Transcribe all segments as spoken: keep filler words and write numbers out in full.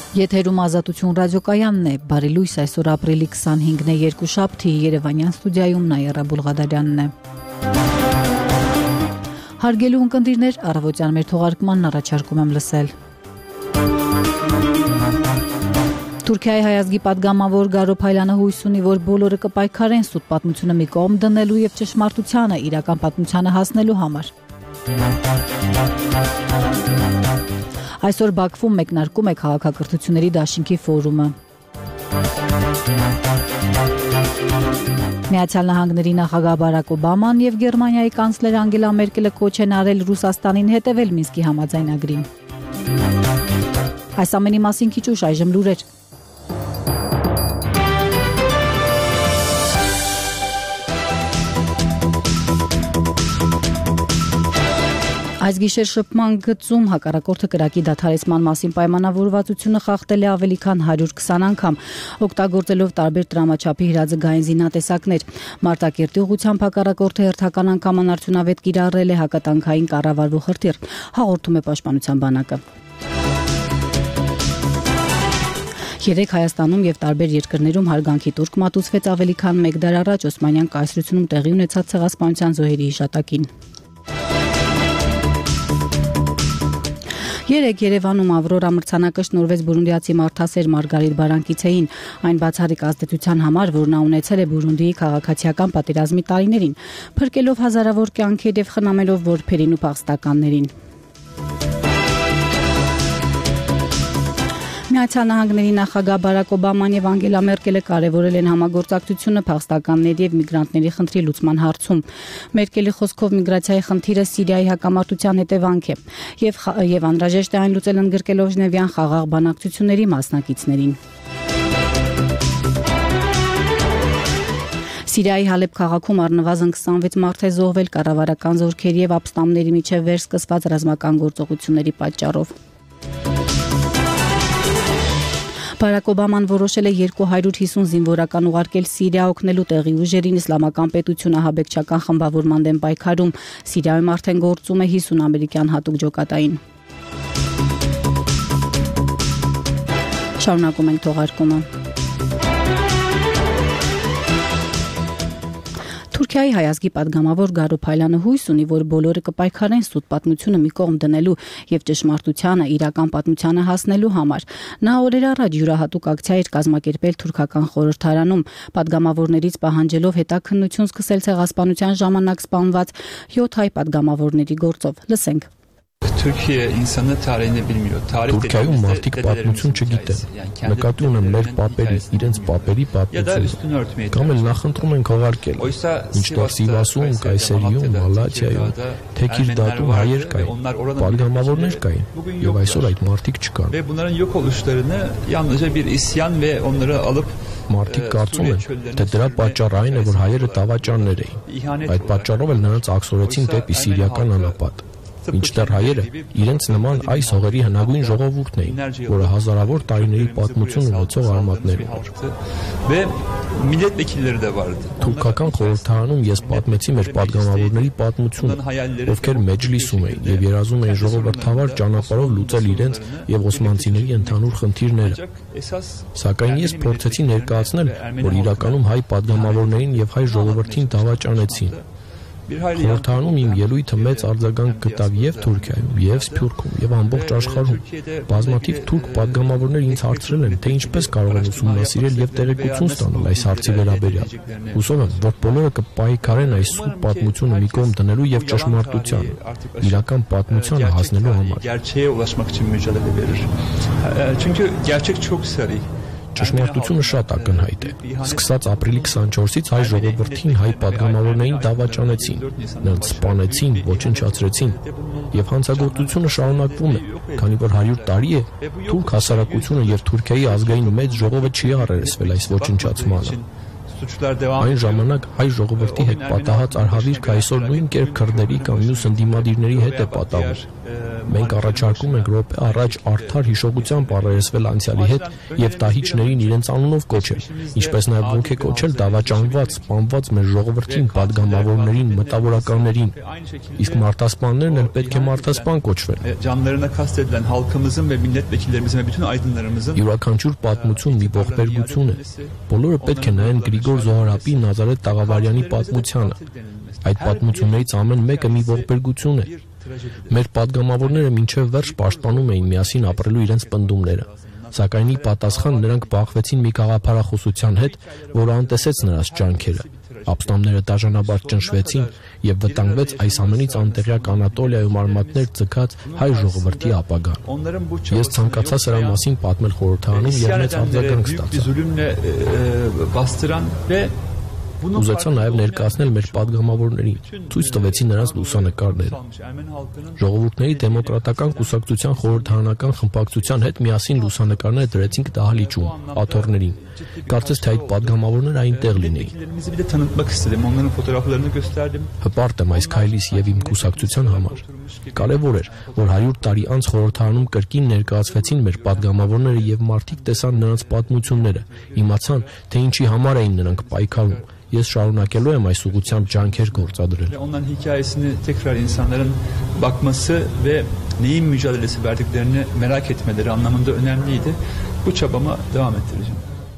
Եթերում Ազատություն ռադիոկայանն է, բարի լույս, այսօր ապրիլի քսանհինգն է, երկուշաբթի, Երևանյան ստուդիայում Նաիրա Բուլղադարյանն է։ Հարգելի ունկնդիրներ, առավոտյան մեր թողարկմանն առաջարկում եմ լսել։ Թուրքիայի հայազգի պատգամավոր Գարո Փայլյանը հույս ունի, որ բոլորը կպայքարեն սուտ պատմությունը մի կողմ դնելու եւ ճշմարտությանը իրական պատմությանը հասնելու համար։ Այսօր Բաքվում մեկնարկում է քաղաքակրթությունների դաշինքի ֆորումը։ Միացյալ Նահանգների նախագահ Բարակ Օբաման եւ Գերմանիայի կանցլեր Անգելա Մերկելը կոչ են արել Ռուսաստանին հետևել Մինսկի համաձայնագրին։ Այս ամենի մասին քիչ ուշ այժմ լուրեր։ Այս գիշեր շփման գծում հակառակորդը կրակի դադարեցման մասին պայմանավորվածությունը խախտել է ավելի քան հարյուր քսան անգամ, օգտագործելով տարբեր տրամաչափի հրաձգային զինատեսակներ։ Մարտակերտի ուղղությամբ հակառակորդը հերթական անգամ անարդյունավետ կիրառել է հակատանքային կառավարվող հրթիռ, հաղորդում է Պաշտպանության բանակը։ Երեկ Հայաստանում եւ տարբեր երկրներում հարգանքի տուրք մատուցվեց ավելի քան մեկ դար առաջ Օսմանյան կայսրությունում տեղի ունեցած ցեղասպանության զոհերի հիշատակին։ Երեկ Երևանում Ավրորա մրցանակը շնորհվեց բուրունդիացի մարդասեր Մարգարիտ Բարանկիցեին, այն բացառիկ ազդեցության համար, որ նա ունեցել է Բուրունդիի քաղաքացիական պատերազմի տարիներին, փրկելով հազարավոր կյանքեր եւ խնամելով որբերին ու փախստականներին։ Միացյալ Նահանգների նախագահ Բարակ Օբաման եւ Անգելա Մերկելը կարևորել են համագործակցությունը փախստականների եւ միգրանտների խնդրի լուծման հարցում։ Մերկելի խոսքով միգրացիայի խնդիրը Սիրիայի հակամարտության հետևանք է եւ եւ անհրաժեշտ է այն լուծել ընդգրկելով Ժնևյան խաղաղ բանակցությունների մասնակիցներին։ Սիրիայի Հալեբ քաղաքում առնվազն քսանվեց մարդ է զոհվել կառավարական զորքերի եւ ապստամբների միջև վերսկսված ռազմական գործողությունների պատճառով։ Բարակ Օբաման որոշել է երկու հարյուր հիսուն զինվորական ուղարկել Սիրիա օգնելու տեղի ուժերին իսլամական պետություն ահաբեկչական խմբավորման դեմ պայքարում։ Սիրիայում արդեն գործում է հիսուն ամերիկյան հատուկ ջոկատային։ Շարունակում ենք թողարկումը։ Թուրքիայի հայազգի պատգամավոր Գարո Փայլյանը հույս ունի, որ բոլորը կպայքարեն սուտ պատմությունը մի կողմ դնելու եւ ճշմարտությանը իրական պատմությանը հասնելու համար։ Նա օրեր առաջ յուրահատուկ ակցիա էր կազմակերպել թուրքական խորհրդարանում, պատգամավորներից պահանջելով հետաքննություն սկսել ցեղասպանության ժամանակ սպանված յոթ հայ պատգամավորների գործով։ Լսենք։ Türkiye insanı tarihini bilmiyor. Tarih Türkiye'nin մարդիկ պատմություն չգիտեն։ Նկատի ունեմ մեր պապերի, իրենց պապերի պատմությունը։ Կամ էլ նախընտրում են քողարկել։ Ինչտեղ Սիվասում, Կայսերիում, Մալաթիայում, Թեքիրդատում հայեր կային, պատգամավորներ կային, եւ այսօր այդ մարդիկ չկան։ Ve bunların yok oluşlarını yalnızca bir isyan ve onları alıp Մարդիկ կարծում են, թե դրա պատճառը այն է, որ հայերը դավաճաններ էին։ Այդ պատճառով էլ նրանց աքսորեցին դեպի սիրիական անապատ։ Ինչտեղ հայերը իրենց նման այս հողերի հնագույն ժողովուրդն էին, որը հազարավոր տարիների պատմություն ունեցող արմատներ ուներ։ Թուրքական խորհրդարանում ես պատմեցի մեր պատգամավորների պատմությունը, ովքեր մեջլիսում էին եւ երազում էին ժողովրդավար ճանապարհով լուծել իրենց եւ օսմանցիների ընդհանուր խնդիրները։ Սակայն ես փորձեցի ներկայացնել, որ իրականում հայ պատգամավորներին եւ հայ ժողովրդին դավաճանեցին։ Խորհրդարանում իմ ելույթը մեծ արձագանք գտավ եւ Թուրքիայում, եւ Սփյուռքում, եւ ամբողջ աշխարհում։ Բազմաթիվ թուրք պատգամավորներ ինձ հարցրել են, թե ինչպես կարող են ուսումնասիրել եւ տեղեկություն ստանալ այս հարցի վերաբերյալ։ Հուսով եմ, որ բոլորը կպայքարեն այս սուտ պատմությունը մի կողմ դնելու եւ ճշմարտությանը, իրական պատմությանը հասնելու համար։ Ճշմարտությունը շատ ակնհայտ է։ Սկսած ապրիլի քսանչորսից հայ ժողովրդին հայ պատգամավորներին դավաճանեցին, նրանց սպանեցին, ոչնչացրեցին, եւ հանցագործությունը շարունակվում է, քանի որ հարյուր տարի է թուրք հասարակությունը եւ Թուրքիայի ազգային մեծ ժողովը չի առերեսվել այս ոչնչացմանը։ Այն ժամանակ հայ ժողովրդի հետ պատահած արհավիրքը այսօր նույն կերպ քրդերի կամ մյուս ընդդիմադիրների հետ է պատահում։ Մենք առաջարկում ենք րոպե առաջ արդար հիշողությամբ առերեսվել անցյալի հետ եւ դահիճներին իրենց անունով կոչել, ինչպես նաեւ ոգեկոչել դավաճանված, սպանված մեր ժողովրդին, падգամավորներին, մտավորականներին։ Իսկ մարդասպաններն էլ պետք է մարդասպան կոչվեն։ Յուրաքանչյուր պատմություն մի ողբերգություն է։ Բոլորը պետք է նայեն Գրիգոր Զոհրաբի Նազարեթ Տաղավարյանի պատմությանը։ Այդ պատմություններից ամեն մեկը մի ողբերգություն է։ Մեր падգամավորները մինչև վերջ պաշտպանում էին միասին ապրելու իրենց պնդումները, սակայն ի պատասխան նրանք բախվեցին մի գաղափարախոսության հետ, որը անտեսեց նրանց ջանքերը։ Ապստամբները դաժանաբար ճնշվեցին եւ վտանգվեց այս ամենից անտեղյակ Անատոլիայում արմատներ ձգած հայ ժողովրդի ապագան։ Ես ցանկացա սրա մասին պատմել խորհրդարանում եւ մեծ արձագանք ստացա։ Ուզեցա նաև ներկայացնել մեր падգամավորներին, ցույց տվեցի նրանց լուսանկարները։ Ժողովուրդների դեմոկրատական կուսակցության խորհրդարանական խմբակցության հետ միասին լուսանկարներ դրեցինք դահլիճում, աթոռներին։ Կարծես թե այդ падգամավորները այնտեղ լինեին։ Հպարտ եմ այս քայլից եւ իմ կուսակցության համար։ Կարևոր էր, որ հարյուր տարի անց խորհրդարանում կրկին ներկայացվեցին մեր падգամավորները եւ մարդիկ տեսան նրանց պատմությունները, իմացան, թե ինչի համար էին նրանք պայքարում։ Ես şarunakելու եմ այս ուղղությամբ ջանքեր գործադրել։ Onların hikayesini tekrar insanların bakması ve neyin mücadelesi verdiklerini merak etmeleri anlamında önemliydi. Bu çabama devam ettireceğim.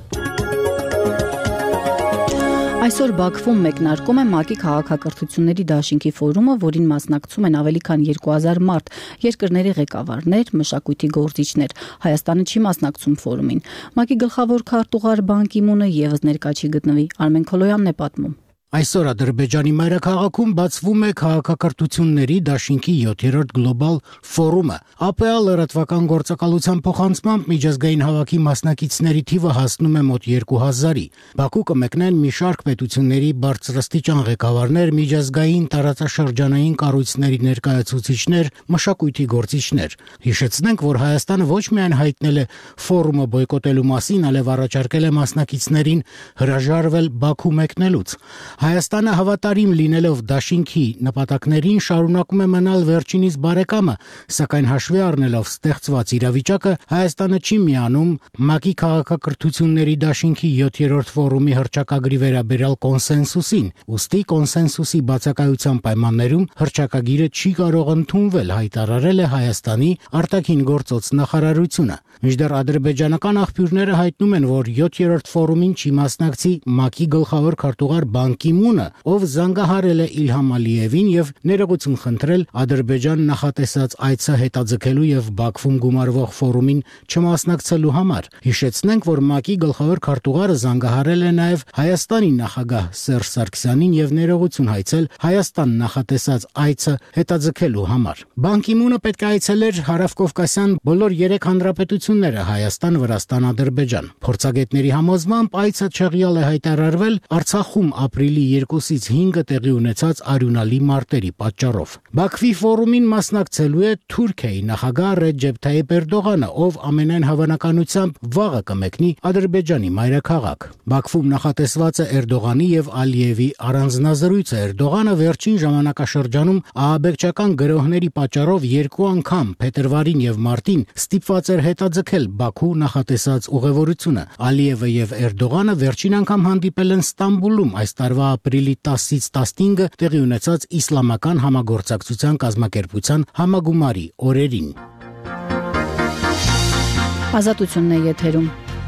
Այսօր Բաքվում մեկնարկում է ՄԱԿ-ի քաղաքակրթությունների դաշինքի ֆորումը, որին մասնակցում են ավելի քան երկու հազար մարդ, երկրների ղեկավարներ, մշակույթի գործիչներ։ Հայաստանը չի մասնակցում ֆորումին։ ՄԱԿ-ի գլխավոր քարտուղար Բան Կի Մունը եւս ներկա չի գտնվի։ Արմեն Քոլոյանն է պատմում։ Այսօր Ադրբեջանի մայրաքաղաքում բացվում է քաղաքակրթությունների դաշինքի յոթերորդ գլոբալ ֆորումը։ ԱՊԱ լրատվական գործակալության փոխանցմամբ միջազգային հավաքի մասնակիցների թիվը հասնում է մոտ երկու հազարի։ Բաքու կմեկնեն մի շարք պետությունների բարձրաստիճան ղեկավարներ, միջազգային տարածաշրջանային կառույցների ներկայացուցիչներ, մշակույթի գործիչներ։ Հիշեցնենք, որ Հայաստանը ոչ միայն հայտնել է ֆորումը բոյկոտելու մասին, այլև առաջարկել է մասնակիցներին հրաժարվել Բաքու մեկնելուց։ Հայաստանը հավատարիմ լինելով դաշինքի նպատակներին շարունակում է մնալ վերջինիս բարեկամը, սակայն հաշվի առնելով ստեղծված իրավիճակը Հայաստանը չի միանում ՄԱԿ-ի քաղաքակրթությունների դաշինքի յոթերորդ ֆորումի հռչակագրի վերաբերյալ կոնսենսուսին, ուստի կոնսենսուսի բացակայության պայմաններում հռչակագիրը չի կարող ընդունվել, հայտարարել է Հայաստանի արտաքին գործոց նախարարությունը։ Մինչդեռ ադրբեջանական աղբյուրները հայտնում են, որ յոթերորդ ֆորումին չի մասնակցի ՄԱԿ-ի գլխավոր քարտուղար Բան Կի Մունը, ով զանգահարել է Իլհամ Ալիևին եւ ներողություն խնդրել Ադրբեջան նախատեսած այցը հետաձգելու եւ Բաքվում գումարվող ֆորումին չմասնակցելու համար։ Հիշեցնենք, որ ՄԱԿ-ի գլխավոր քարտուղարը զանգահարել է նաեւ Հայաստանի նախագահ Սերժ Սարգսյանին եւ ներողություն հայցել Հայաստան նախատեսած այցը հետաձգելու համար։ Բան Կի Մունը պետք է այցելեր հարավկովկասյան բոլոր երեք հանրապետությունները՝ Հայաստան, Վրաստան, Ադրբեջան։ Փորձագետների համոզմամբ այցը չեղյալ է հայտարարվել Արցախում ապրիլի երկուսից հինգը տեղի ունեցած արյունալի մարտերի պատճառով։ Բաքվի ֆորումին մասնակցելու է Թուրքիայի նախագահ Ռեջեփ Թայիփ Էրդողանը, ով ամենայն հավանականությամբ վաղը կմեկնի Ադրբեջանի մայրաքաղաք։ Բաքվում նախատեսված է Էրդողանի եւ Ալիևի առանձնազրույցը։ Էրդողանը վերջին ժամանակաշրջանում ահաբեկչական գրոհների պատճառով երկու անգամ փետրվարին եւ մարտին ստիպված էր հետաձգել Բաքու նախատեսած ուղևորությունը։ Ալիևը եւ Էրդողանը վերջին անգամ հանդիպել են Ստամբուլում այս տարվա ապրիլի տասից տասնհինգը տեղի ունեցած իսլամական համագործակցության կազմակերպության համագումարի օրերին։ Ազատությունն է եթերում։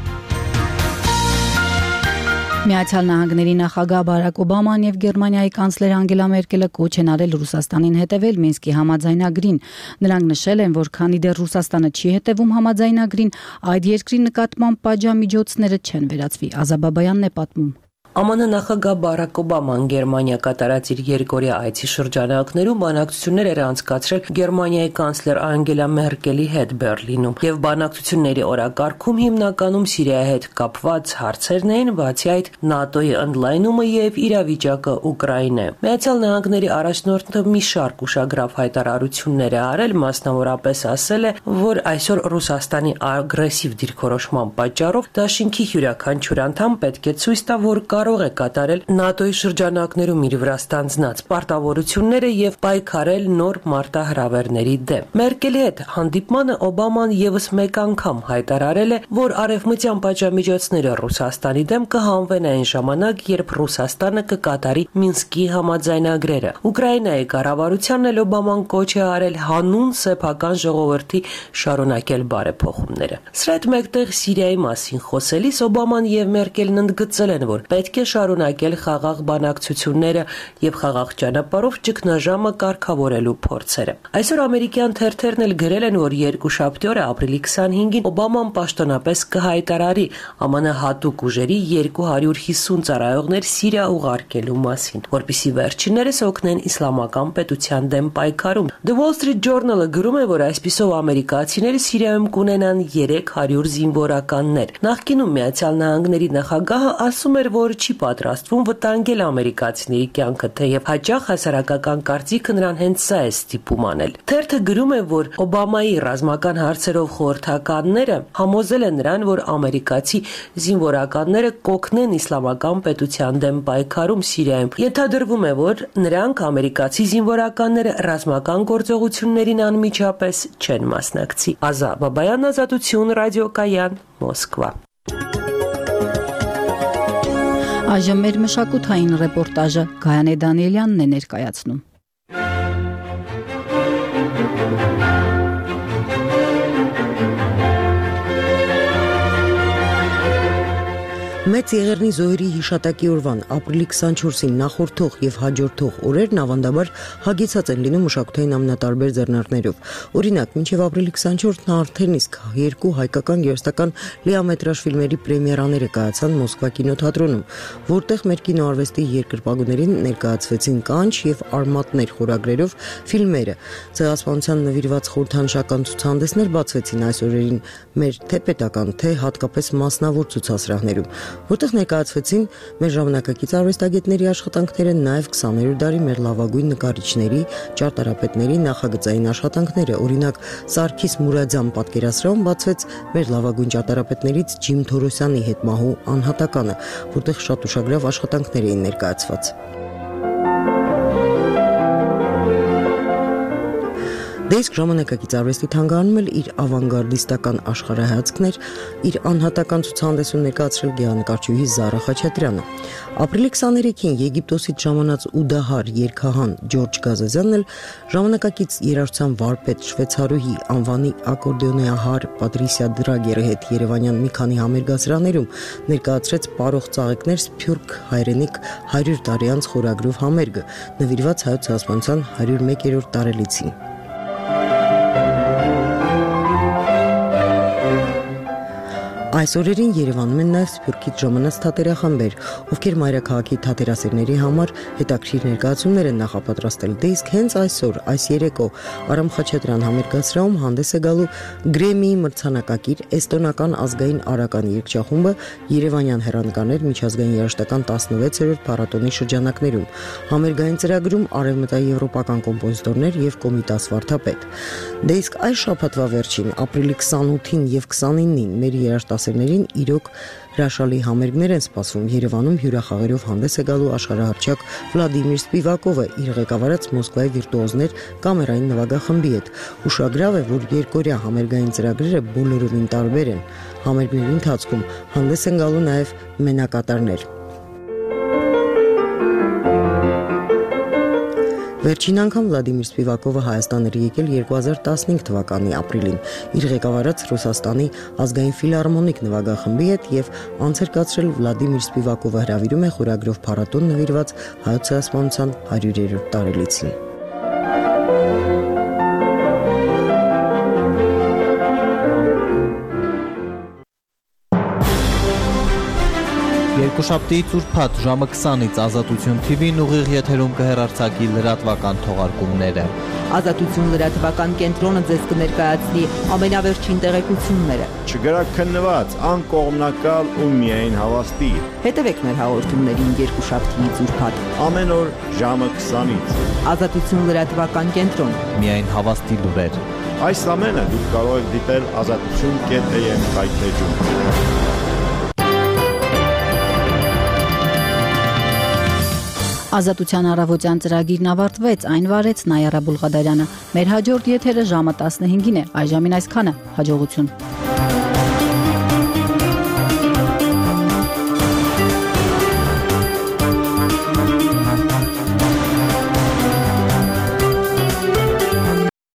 Միացյալ Նահանգների նախագահ Բարակ Օբաման եւ Գերմանիայի կանցլեր Անգելա Մերկելը կոչ են արել Ռուսաստանին հետևել Մինսկի համաձայնագրին։ Նրանք նշել են, որ քանի դեռ Ռուսաստանը չի հետևում համաձայնագրին, այդ երկրի նկատմամբ պատժամիջոցները չեն վերացվի։ Ազաբաբայանն է պատմում։ Է Մ Ն նախագահ Բարակ Օբաման Գերմանիա կատարած իր երկօրյա այցի շրջանակներում բանակցություններ էր անցկացրել Գերմանիայի կանցլեր Անգելա Մերկելի հետ Բերլինում, եւ բանակցությունների օրակարգում հիմնականում Սիրիայի հետ կապված հարցերն էին, բացի այդ ՆԱՏՕ-ի ընդլայնումը եւ իրավիճակը Ուկրաինայում։ Միացյալ Նահանգների առաջնորդը մի շարք ուշագրավ հայտարարություններ է արել, մասնավորապես ասել է, որ այսօր Ռուսաստանի ագրեսիվ դիրքորոշման պատճառով դաշինքի յուրաքանչյուր անդամ պետք է ցույց տա, որ կարող է կատարել ՆԱՏՕ-ի շրջանակներում իր վրա ստանձնած պարտավորությունները եւ պայքարել նոր մարտահրավերների դեմ։ Մերկելի հետ հանդիպմանը Օբաման եւս մեկ անգամ հայտարարել է, որ արևմտյան պատժամիջոցները Ռուսաստանի դեմ կհանվեն այն ժամանակ, երբ Ռուսաստանը կկատարի Մինսկի համաձայնագրերը։ Ուկրաինայի կառավարությանն էլ Օբաման կոչ է արել հանուն սեփական ժողովրդի շարունակել բարեփոխումները։ Սրա հետ մեկտեղ Սիրիայի մասին խոսելիս Օբաման եւ Մերկելն ընդգծել են, որ պետք է շարունակել խաղաղ բանակցությունները եւ խաղաղ ճանապարհով ճգնաժամը կարգավորելու փորձերը։ Այսօր ամերիկյան թերթերն էլ գրել են, որ երկուշաբթի օրը ապրիլի քսանհինգին Օբաման պաշտոնապես կհայտարարի ԱՄՆ հատուկ ուժերի երկու հարյուր հիսուն ծառայողներ Սիրիա ուղարկելու մասին, որպեսզի վերջիններս օգնեն իսլամական պետության դեմ պայքարում։ The Wall Street Journal-ը գրում է, որ այսպիսով ամերիկացիները Սիրիայում կունենան երեք հարյուր զինվորականներ։ Նախկինում Միացյալ Նահանգների նախագահը ասում էր, որ չի պատրաստվում վտանգել ամերիկացիների կյանքը, թեև հաճախ հասարակական կարծիքը նրան հենց սա է ստիպում անել։ Թերթը գրում է, որ Օբամայի ռազմական հարցերով խորհրդականները համոզել են նրան, որ ամերիկացի զինվորականները կօգնեն իսլամական պետության դեմ պայքարում Սիրիայում։ Ենթադրվում է, որ նրանք ամերիկացի զինվորականները ռազմական գործողություններին անմիջապես չեն մասնակցի։ Ազա Բաբայան, Ազատություն, ռադիոկայան, Մոսկվա։ Այժմ մեր մշակութային ռեպորտաժը Գայանե Դանիելյանն է ներկայացնում։ Մեծ Եղեռնի զոհերի հիշատակի օրվան ապրիլի քսանչորսին նախորդող եւ հաջորդող օրերն ավանդաբար հագեցած են լինում մշակութային ամենատարբեր ձեռնարկներով։ Օրինակ, մինչեւ ապրիլի քսանչորսն արդեն իսկ երկու հայկական երաժշտական լիամետրաժ ֆիլմերի պրեմիերաները կայացան Մոսկվա կինոթատրոնում, որտեղ մեր կինոարվեստի երկրպագուներին ներկայացվեցին կանչ եւ արմատներ խորագրերով ֆիլմերը։ Ցեղասպանության նվիրված խորհրդանշական ցուցահանդեսներ բացվեցին այս օրերին մեր թե պետական, թե հատկապես մասնավոր ցուցասրահներում, որտեղ ներկայացվեցին մեր ժամանակակից արվեստագետների աշխատանքները, նաև քսաներորդ դարի մեր լավագույն նկարիչների, ճարտարապետների նախագծային աշխատանքները։ Օրինակ, Սարգիս Մուրադյան պատկերասրահում բացվեց մեր լավագույն ճարտարապետներից Ջիմ Թորոսյանի հետմահու անհատականը, որտեղ շատ ուշագրավ աշխատանքներ էին ներկայացված։ Դե իսկ ժամանակակից արվեստի թանգարանում էլ իր ավանգարդիստական աշխարհայացքներ իր անհատական ցուցահանդեսում ներկայացրել գեղանկարչուհի Զարա Խաչատրյանը։ Ապրիլի քսաներեքին Եգիպտոսից ժամանած ուդահար երգահան Ջորջ Գազազյանն էլ ժամանակակից երաժշտության վարպետ շվեյցարուհի անվանի ակորդեոնահար Պատրիսիա Դրագերի հետ երևանյան մի քանի համերգասրաներում ներկայացրեց Պարող ծաղիկներ Սփյուռք հայրենիք հարյուր տարի անց խորագրով համերգը, նվիրված հայոց ցեղասպանության հարյուր մեկերորդ տարելիցին։ Այս օրերին Երևանում են նաև Սփյուռքից ժամանած թատերախմբեր, ովքեր մայրաքաղաքի թատերասերների համար հետաքրքիր ներկայացումներ են նախապատրաստել։ Դե իսկ հենց այսօր, այս երեկո Արամ Խաչատրյան համերգասրահում հանդես է գալու Գրեմիի մրցանակակիր էստոնական ազգային արական երգչախումբը Երևանյան հեռանկարներ միջազգային երաժշտական տասնվեցերորդ փառատոնի շրջանակներում։ Համերգային ծրագրում արևմտաեվրոպական կոմպոզիտորներ եւ Կոմիտաս վարդապետ։ Դե իսկ այս շաբաթվա վերջին ապրիլի քսանութին եւ քսանինին մեր երաժշտասերներին իրոք հրաշալի համերգներ են սպասվում։ Երևանում հյուրախաղերով հանդես է գալու աշխարհահռչակ Վլադիմիր Սպիվակովը իր ղեկավարած Մոսկվայի վիրտուոզներ կամերային նվագախմբի հետ։ Ուշագրավ է, որ երկօրյա համերգային ծրագրերը բոլորովին տարբեր են։ Համերգների ընթացքում հանդես են գալու նաև մենակատարներ։ Վերջին անգամ Վլադիմիր Սպիվակովը Հայաստան էր եկել երկու հազար տասնհինգ թվականի ապրիլին իր ղեկավարած Ռուսաստանի ազգային ֆիլհարմոնիկ նվագախմբի հետ եւ անց էր կացրել Վլադիմիր Սպիվակովը հրավիրում է խորագրով փառատոն նվիրված հայոց ցեղասպանության հարյուրերորդ տարելիցին։ Երկուշաբթիից ուրբաթ ժամը քսանից Ազատություն թի վին ուղիղ եթերում կհեռարձակի լրատվական թողարկումները։ Ազատություն լրատվական կենտրոնը ձեզ կներկայացնի ամենավերջին տեղեկությունները։ Չգրաքննված, անկողմնակալ ու միայն հավաստի։ Հետևեք մեր հաղորդումներին երկուշաբթիից ուրբաթ ամեն օր ժամը քսանից։ Ազատություն լրատվական կենտրոն։ Միայն հավաստի լուրեր։ Այս ամենը դուք կարող եք դիտել ազատություն կետ էմ հայտնեջում։ Ազատության առավոտյան ծրագիրն ավարտվեց, այն վարեց Նայարա Բուլղադարյանը։ Մեր հաջորդ եթերը ժամը տասնհինգին է, այժմին այսքանը։ Հաջողություն։